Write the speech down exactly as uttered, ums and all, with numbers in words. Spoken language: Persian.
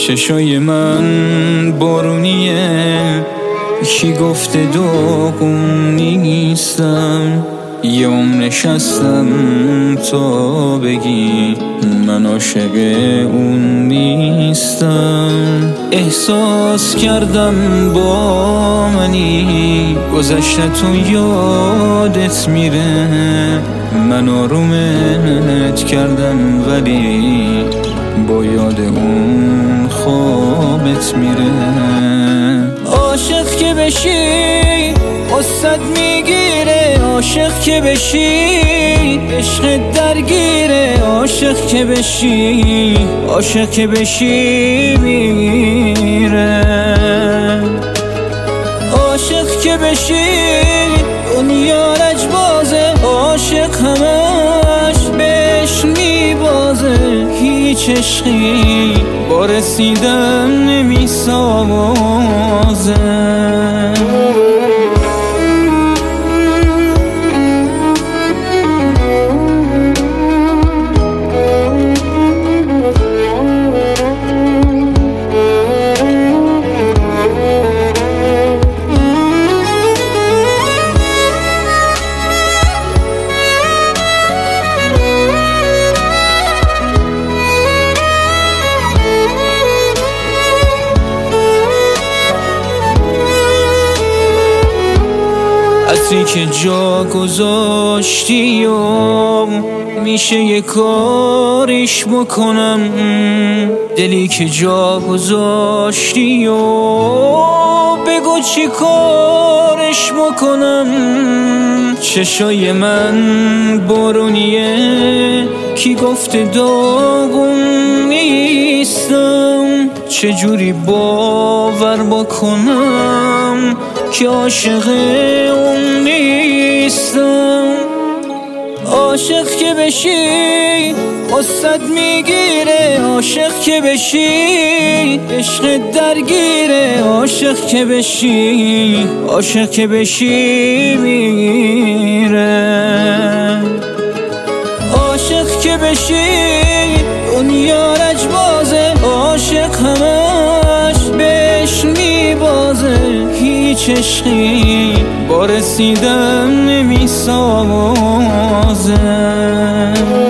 چشای من بارونیه، کی گفته داغون نیستم؟ یه عمر نشستم تا بگی من عاشق اون نیستم. احساس کردم با منی گذشته تو یادت میره، من آرومت کردم ولی با یاد اون خوابت میره. عاشق که بشی قصد میگیره، عاشق که بشی عشق درگیره، عاشق که بشی عاشق که بشی میره. عاشق که بشی دنیا لجبازه، عاشق همش بهش میبازه، هیچ عشقی با رسیدن نمیسازه. عطری که جا گذاشتی و میشه یه کاریش بکنم، دلی که جا گذاشتی و بگو چی کارش بکنم. چشای من بارونیه، کی گفته داغون نیستم؟ چجوری باور بکنم که عاشق اون نیستم؟ عاشق که بشی قصد میگیره، عاشق که بشی عشق درگیره، عاشق که بشی عاشق که بشی میره. عاشق که بشی دنیا لجبازه، عاشق همش بهش میبازه، هیچ عشقی با رسیدن نمیسازه.